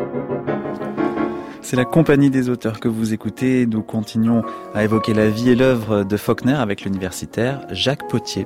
C'est la Compagnie des auteurs que vous écoutez. Nous continuons à évoquer la vie et l'œuvre de Faulkner avec l'universitaire Jacques Potier.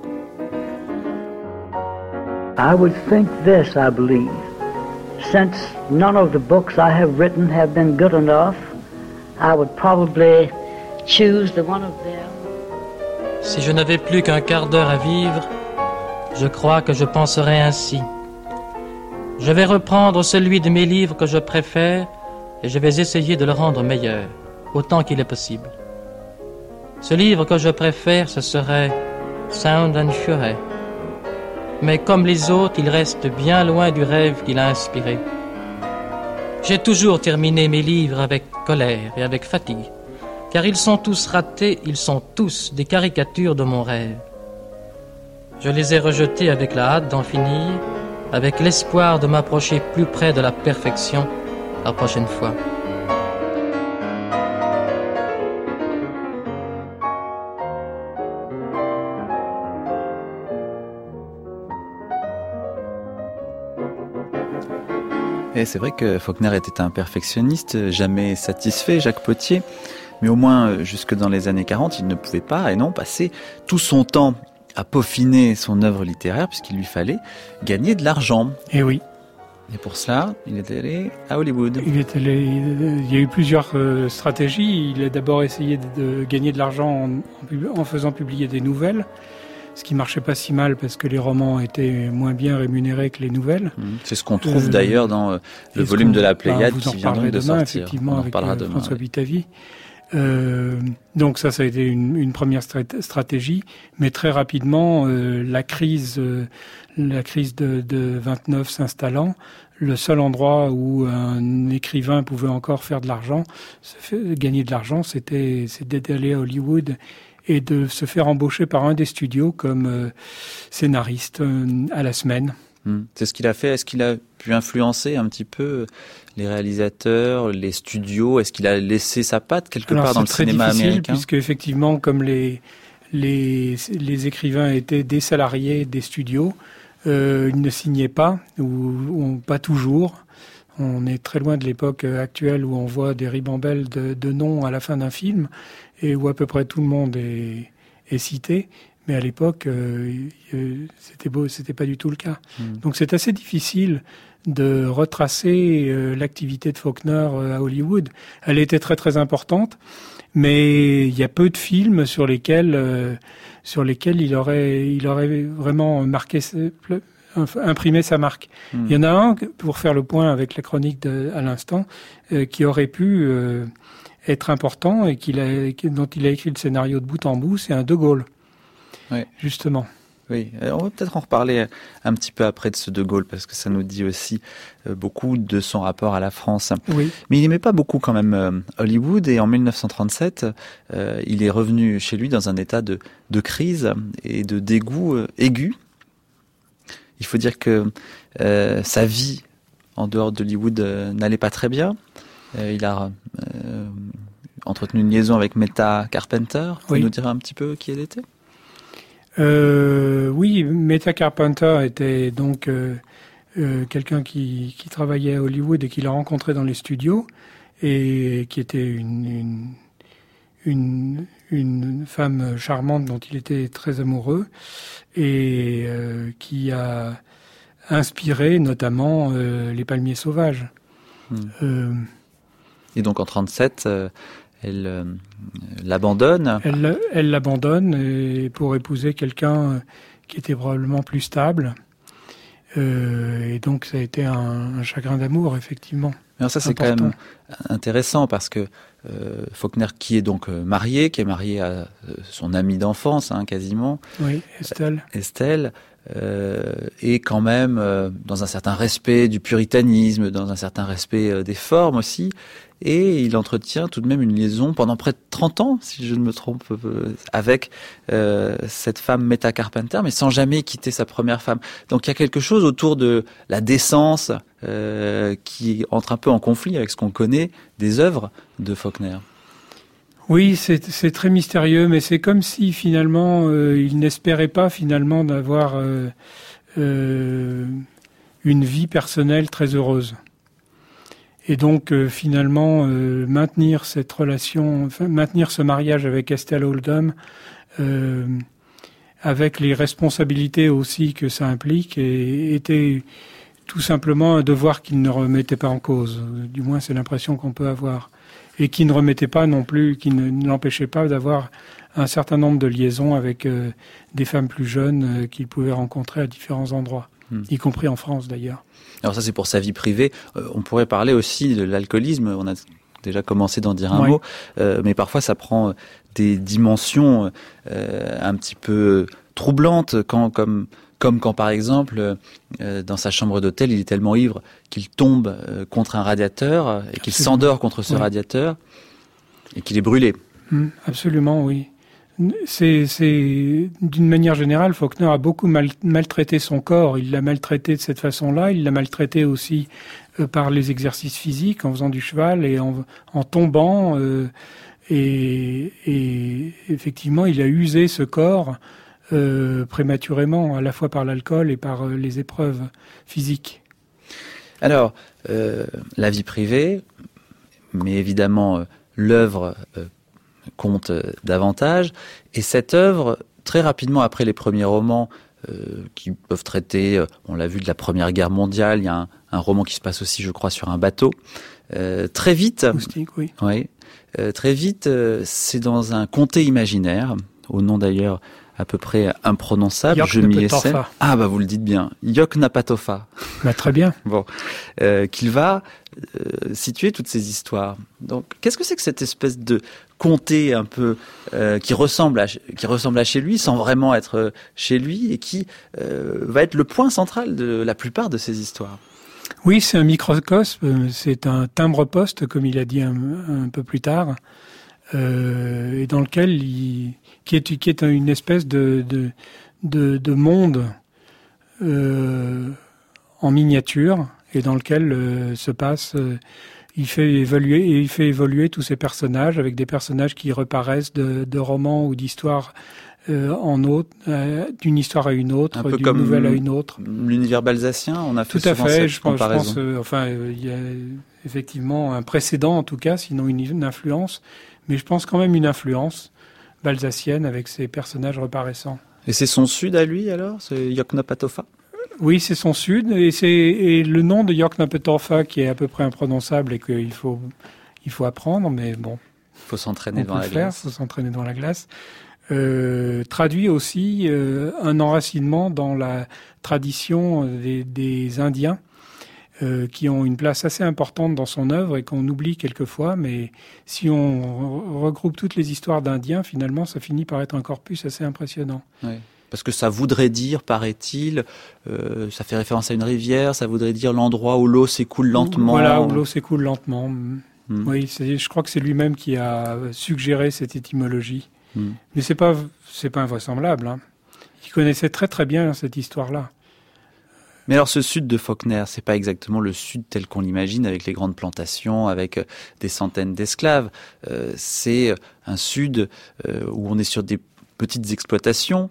I would think this, I believe. Since none of the books I have written have been good enough, I would probably choose the one of them. Si je n'avais plus qu'un quart d'heure à vivre, je crois que je penserais ainsi. Je vais reprendre celui de mes livres que je préfère et je vais essayer de le rendre meilleur, autant qu'il est possible. Ce livre que je préfère, ce serait Sound and Fury. Mais comme les autres, il reste bien loin du rêve qu'il a inspiré. J'ai toujours terminé mes livres avec colère et avec fatigue, car ils sont tous ratés, ils sont tous des caricatures de mon rêve. Je les ai rejetés avec la hâte d'en finir, avec l'espoir de m'approcher plus près de la perfection la prochaine fois. Et c'est vrai que Faulkner était un perfectionniste, jamais satisfait, Jacques Potier, mais au moins jusque dans les années 40, il ne pouvait pas, et non, passer tout son temps à peaufiner son œuvre littéraire, puisqu'il lui fallait gagner de l'argent. Et oui. Et pour cela, il est allé à Hollywood. Il y a eu plusieurs stratégies. Il a d'abord essayé de gagner de l'argent en faisant publier des nouvelles, ce qui marchait pas si mal parce que les romans étaient moins bien rémunérés que les nouvelles. C'est ce qu'on trouve d'ailleurs dans le volume de la Pléiade qui vient donc de sortir. Effectivement, on en avec reparlera demain, François Pitavi. Donc ça a été une première stratégie, mais très rapidement, la crise de 29 s'installant, le seul endroit où un écrivain pouvait encore faire de l'argent, gagner de l'argent, c'était d'aller à Hollywood et de se faire embaucher par un des studios comme scénariste à la semaine. C'est ce qu'il a fait. Est-ce qu'il a pu influencer un petit peu les réalisateurs, les studios? Est-ce qu'il a laissé sa patte quelque part dans le cinéma américain? Puisque effectivement, comme les écrivains étaient des salariés des studios, ils ne signaient pas ou pas toujours. On est très loin de l'époque actuelle où on voit des ribambelles de noms à la fin d'un film et où à peu près tout le monde est cité. Mais à l'époque, c'était pas du tout le cas. Donc c'est assez difficile de retracer l'activité de Faulkner à Hollywood. Elle était très très importante, mais il y a peu de films sur lesquels il aurait vraiment imprimé sa marque. Il y en a un, pour faire le point avec la chronique à l'instant, qui aurait pu être important et dont il a écrit le scénario de bout en bout, c'est un De Gaulle. Oui. Justement. Oui, on va peut-être en reparler un petit peu après de ce De Gaulle, parce que ça nous dit aussi beaucoup de son rapport à la France. Oui. Mais il n'aimait pas beaucoup quand même Hollywood, et en 1937, il est revenu chez lui dans un état de crise et de dégoût aigu. Il faut dire que sa vie en dehors d'Hollywood n'allait pas très bien. Il a entretenu une liaison avec Meta Carpenter. Vous nous direz un petit peu qui elle était ? Oui, Meta Carpenter était donc quelqu'un qui travaillait à Hollywood et qu'il a rencontré dans les studios et qui était une femme charmante dont il était très amoureux et qui a inspiré notamment Les Palmiers Sauvages. Et donc en 1937, elle l'abandonne. Elle l'abandonne pour épouser quelqu'un qui était probablement plus stable. Et donc ça a été un chagrin d'amour, effectivement. Alors ça, c'est quand même intéressant parce que Faulkner, qui est donc marié, qui est marié à son amie d'enfance, quasiment. Oui, Estelle. Et quand même dans un certain respect du puritanisme, dans un certain respect des formes aussi, et il entretient tout de même une liaison pendant près de 30 ans, si je ne me trompe, avec cette femme Meta Carpenter, mais sans jamais quitter sa première femme. Donc il y a quelque chose autour de la décence qui entre un peu en conflit avec ce qu'on connaît des œuvres de Faulkner. Oui, c'est très mystérieux, mais c'est comme si finalement il n'espérait pas finalement d'avoir une vie personnelle très heureuse. Et donc finalement maintenir cette relation, maintenir ce mariage avec Estelle Oldham, avec les responsabilités aussi que ça implique, était tout simplement un devoir qu'il ne remettait pas en cause. Du moins, c'est l'impression qu'on peut avoir. Et qui ne remettait pas non plus, qui ne l'empêchait pas d'avoir un certain nombre de liaisons avec des femmes plus jeunes qu'il pouvait rencontrer à différents endroits, y compris en France d'ailleurs. Alors ça, c'est pour sa vie privée. On pourrait parler aussi de l'alcoolisme. On a déjà commencé d'en dire un mot, mais parfois ça prend des dimensions un petit peu troublantes, comme quand par exemple, dans sa chambre d'hôtel, il est tellement ivre qu'il tombe contre un radiateur et qu'il s'endort contre ce radiateur et qu'il est brûlé. Absolument, oui. C'est d'une manière générale, Faulkner a beaucoup maltraité son corps. Il l'a maltraité de cette façon-là. Il l'a maltraité aussi par les exercices physiques, en faisant du cheval et en tombant. Et effectivement, il a usé ce corps prématurément, à la fois par l'alcool et par les épreuves physiques. Alors, la vie privée, mais évidemment l'œuvre compte davantage. Et cette œuvre, très rapidement après les premiers romans qui peuvent traiter, on l'a vu, de la Première Guerre mondiale, il y a un roman qui se passe aussi, je crois, sur un bateau. Très vite, Moustique, oui. Très vite, c'est dans un comté imaginaire, au nom d'ailleurs à peu près imprononçable. Je m'y essaie. Ah bah vous le dites bien. Yoknapatawpha. Bah, très bien. Bon, qu'il va situer toutes ces histoires. Donc, qu'est-ce que c'est que cette espèce de comté un peu qui ressemble à chez lui, sans vraiment être chez lui, et qui va être le point central de la plupart de ces histoires? Oui, c'est un microcosme, c'est un timbre-poste, comme il a dit un peu plus tard, et dans lequel qui est une espèce de monde en miniature, et dans lequel se passe, il fait évoluer tous ces personnages, avec des personnages qui reparaissent de romans ou d'histoires d'une histoire à une autre, d'une nouvelle à une autre. L'univers balzacien, on a fait tout à souvent fait. cette Je pense, comparaison. Il y a effectivement un précédent en tout cas, sinon une influence, mais je pense quand même une influence balzacienne avec ces personnages reparaissants. Et c'est son sud à lui alors, c'est Yoknapatawpha? Oui, c'est son sud, et le nom de Yoknapatawpha qui est à peu près imprononçable et qu'il faut apprendre, mais bon. Il faut s'entraîner devant la glace. Il faut s'entraîner devant la glace. Traduit aussi un enracinement dans la tradition des Indiens qui ont une place assez importante dans son œuvre et qu'on oublie quelquefois, mais si on regroupe toutes les histoires d'Indiens, finalement, ça finit par être un corpus assez impressionnant. Oui. Parce que ça voudrait dire, paraît-il, ça fait référence à une rivière, ça voudrait dire l'endroit où l'eau s'écoule lentement. Voilà, où l'eau s'écoule lentement. Oui, je crois que c'est lui-même qui a suggéré cette étymologie. Mais c'est pas invraisemblable. Hein. Il connaissait très très bien cette histoire-là. Mais alors ce sud de Faulkner, c'est pas exactement le sud tel qu'on l'imagine, avec les grandes plantations, avec des centaines d'esclaves. C'est un sud où on est sur des petites exploitations,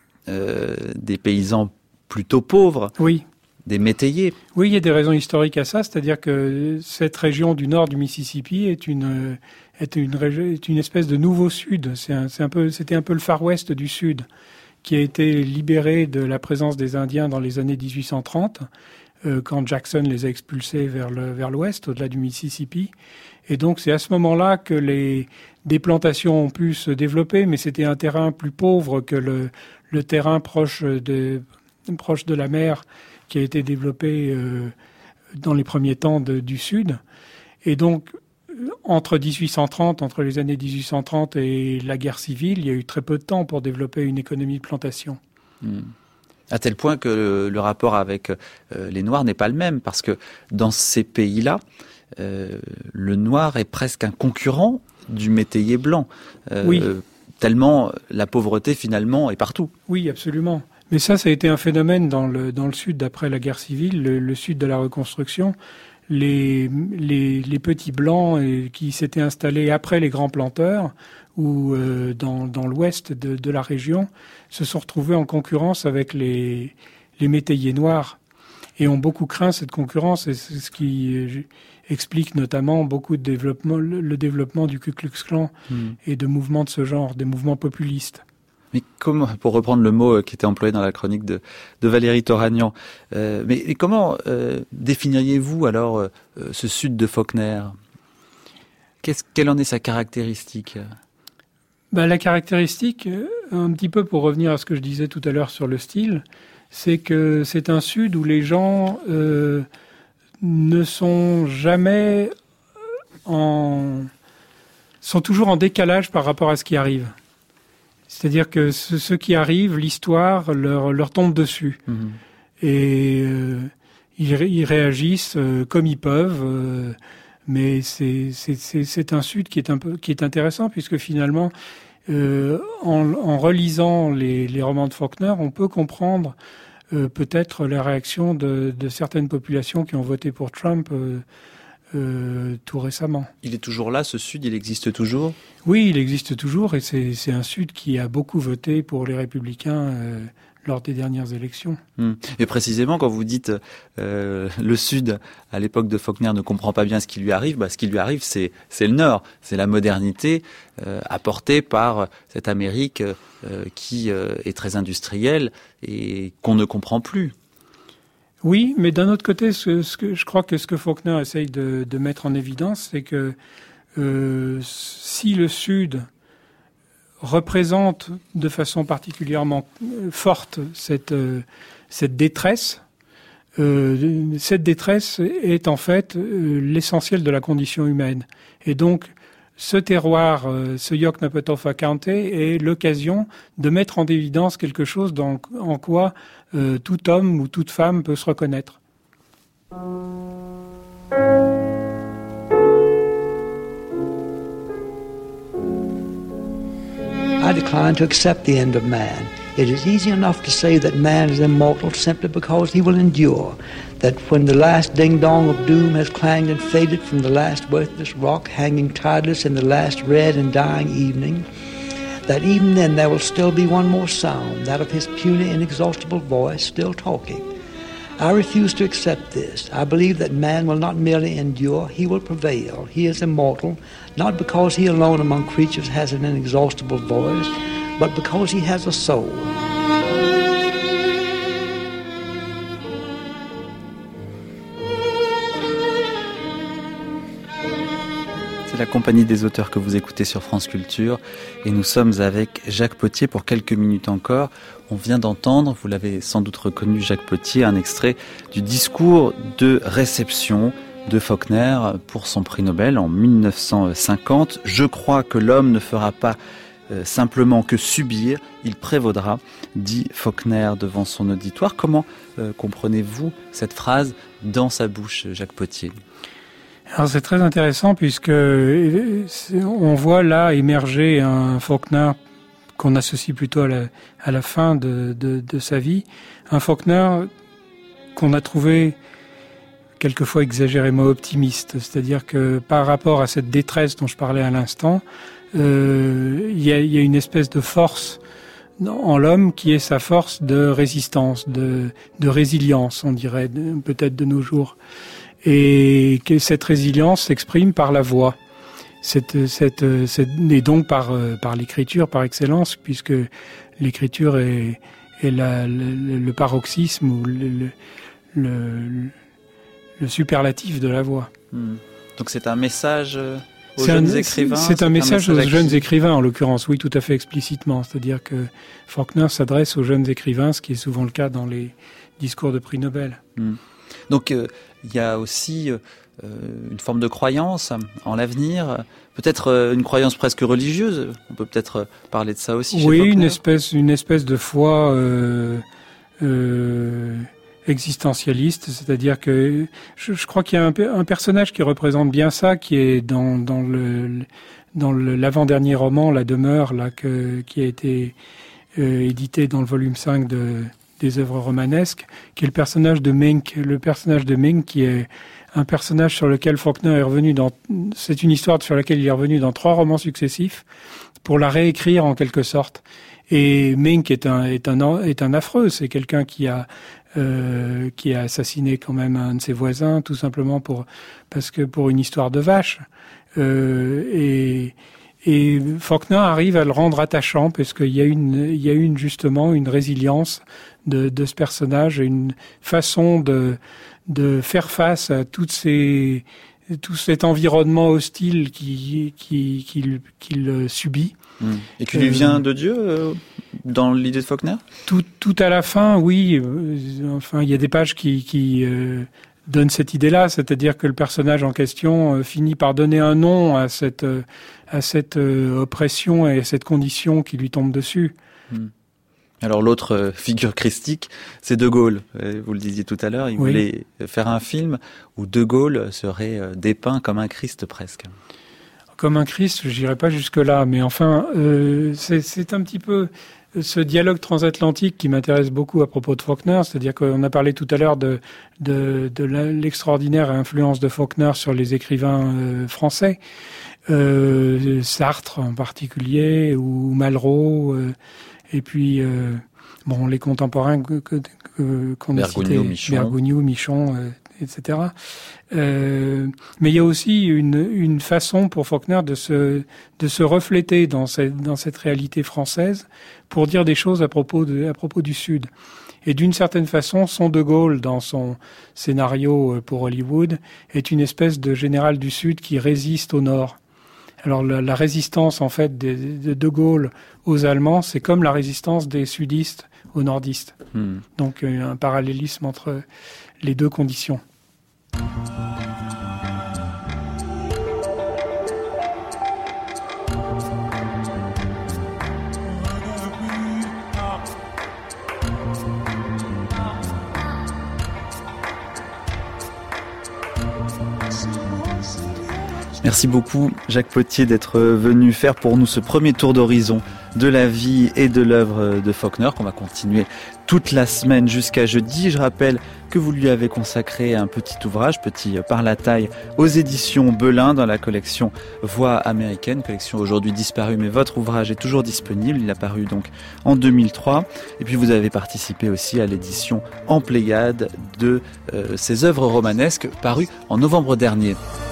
des paysans plutôt pauvres, oui. Des métayers. Oui, il y a des raisons historiques à ça, c'est-à-dire que cette région du nord du Mississippi est une espèce de nouveau sud. C'était un peu le Far West du sud, qui a été libéré de la présence des Indiens dans les années 1830, quand Jackson les a expulsés vers l'ouest, au-delà du Mississippi. Et donc c'est à ce moment-là que des plantations ont pu se développer, mais c'était un terrain plus pauvre que le terrain proche de la mer, qui a été développé dans les premiers temps du Sud. Et donc, entre les années 1830 et la guerre civile, il y a eu très peu de temps pour développer une économie de plantation. À tel point que le rapport avec les Noirs n'est pas le même, parce que dans ces pays-là, le Noir est presque un concurrent du métayer blanc. Oui. Tellement la pauvreté, finalement, est partout. Oui, absolument. Mais ça a été un phénomène dans le Sud d'après la guerre civile, le Sud de la Reconstruction. Les petits blancs qui s'étaient installés après les grands planteurs ou dans l'ouest de la région se sont retrouvés en concurrence avec les métayers noirs. et ont beaucoup craint cette concurrence, et c'est ce qui explique notamment beaucoup de développement, le développement du Ku Klux Klan et de mouvements de ce genre, des mouvements populistes. Mais comment, pour reprendre le mot qui était employé dans la chronique de Valérie Toragnan, mais comment définiriez-vous alors ce Sud de Faulkner ? Quelle en est sa caractéristique ? La caractéristique, un petit peu pour revenir à ce que je disais tout à l'heure sur le style, c'est que c'est un Sud où les gens ne sont jamais sont toujours en décalage par rapport à ce qui arrive. C'est-à-dire que ce qui arrive, l'histoire leur tombe dessus. Et ils réagissent comme ils peuvent. Mais c'est un Sud qui est intéressant, puisque finalement, en relisant les romans de Faulkner, on peut comprendre peut-être la réaction de certaines populations qui ont voté pour Trump tout récemment. Il est toujours là, ce Sud, il existe toujours ? Oui, il existe toujours, et c'est un Sud qui a beaucoup voté pour les Républicains lors des dernières élections. Et précisément, quand vous dites le Sud, à l'époque de Faulkner, ne comprend pas bien ce qui lui arrive, ce qui lui arrive, c'est le Nord, c'est la modernité apportée par cette Amérique qui est très industrielle et qu'on ne comprend plus. Oui, mais d'un autre côté, je crois que ce que Faulkner essaye de mettre en évidence, c'est que si le Sud représente de façon particulièrement forte cette détresse, cette détresse est en fait l'essentiel de la condition humaine. Et donc, ce terroir, ce Yoknapatawpha County est l'occasion de mettre en évidence quelque chose en quoi tout homme ou toute femme peut se reconnaître. I decline to accept the end of man. It is easy enough to say that man is immortal simply because he will endure, that when the last ding-dong of doom has clanged and faded from the last worthless rock hanging tideless in the last red and dying evening, that even then there will still be one more sound, that of his puny, inexhaustible voice still talking. I refuse to accept this. I believe that man will not merely endure, he will prevail. He is immortal, not because he alone among creatures has an inexhaustible voice, but because he has a soul. C'est la compagnie des auteurs que vous écoutez sur France Culture et nous sommes avec Jacques Pottier pour quelques minutes encore. On vient d'entendre, vous l'avez sans doute reconnu, Jacques Pottier, un extrait du discours de réception de Faulkner pour son prix Nobel en 1950. « Je crois que l'homme ne fera pas simplement que subir, il prévaudra », dit Faulkner devant son auditoire. Comment comprenez-vous cette phrase dans sa bouche, Jacques Pottier ? Alors c'est très intéressant puisque on voit là émerger un Faulkner qu'on associe plutôt à la fin de sa vie, un Faulkner qu'on a trouvé quelquefois exagérément optimiste, c'est-à-dire que par rapport à cette détresse dont je parlais à l'instant, il y a une espèce de force en l'homme qui est sa force de résistance, de résilience, on dirait peut-être de nos jours. Et que cette résilience s'exprime par la voix, et donc par l'écriture par excellence, puisque l'écriture est le paroxysme ou le superlatif de la voix. Donc c'est un message aux jeunes écrivains. C'est un message aux jeunes écrivains, en l'occurrence, oui, tout à fait explicitement. C'est-à-dire que Faulkner s'adresse aux jeunes écrivains, ce qui est souvent le cas dans les discours de prix Nobel. Donc il y a aussi une forme de croyance en l'avenir, peut-être une croyance presque religieuse. On peut peut-être parler de ça aussi. Oui, une espèce de foi existentialiste, c'est-à-dire que je crois qu'il y a un personnage qui représente bien ça, qui est dans l'avant-dernier roman, La Demeure, là, qui a été édité dans le volume 5 des œuvres romanesques, qui est le personnage de Mink. Le personnage de Mink, qui est un personnage sur lequel Faulkner est revenu c'est une histoire sur laquelle il est revenu dans 3 romans successifs pour la réécrire en quelque sorte. Et Mink est un affreux. C'est quelqu'un qui a qui a assassiné quand même un de ses voisins, tout simplement parce que pour une histoire de vache. Et Faulkner arrive à le rendre attachant parce qu'il y a justement une résilience de ce personnage, une façon de faire face à tout cet environnement hostile qu'il subit. Et qui lui vient de Dieu dans l'idée de Faulkner ? Tout à la fin, oui. Enfin, il y a des pages qui donnent cette idée-là, c'est-à-dire que le personnage en question finit par donner un nom à cette oppression et à cette condition qui lui tombe dessus. Alors l'autre figure christique, c'est De Gaulle. Vous le disiez tout à l'heure, il voulait faire un film où De Gaulle serait dépeint comme un Christ presque. Comme un Christ, je n'irai pas jusque-là, mais enfin, c'est un petit peu ce dialogue transatlantique qui m'intéresse beaucoup à propos de Faulkner, c'est-à-dire qu'on a parlé tout à l'heure de l'extraordinaire influence de Faulkner sur les écrivains français, Sartre en particulier, ou Malraux, et puis les contemporains qu'on a cités, Bergogneau, Michon, etc. Mais il y a aussi une façon pour Faulkner de se refléter dans cette réalité française pour dire des choses à propos du Sud. Et d'une certaine façon, son De Gaulle, dans son scénario pour Hollywood, est une espèce de général du Sud qui résiste au Nord. Alors la résistance en fait de Gaulle aux Allemands, c'est comme la résistance des sudistes aux nordistes. Donc un parallélisme entre les deux conditions. Merci beaucoup Jacques Potier d'être venu faire pour nous ce premier tour d'horizon de la vie et de l'œuvre de Faulkner qu'on va continuer toute la semaine jusqu'à jeudi. Je rappelle que vous lui avez consacré un petit ouvrage, petit par la taille, aux éditions Belin dans la collection Voix américaine, collection aujourd'hui disparue, mais votre ouvrage est toujours disponible. Il a paru donc en 2003. Et puis vous avez participé aussi à l'édition en Pléiade de ses œuvres romanesques parues en novembre dernier.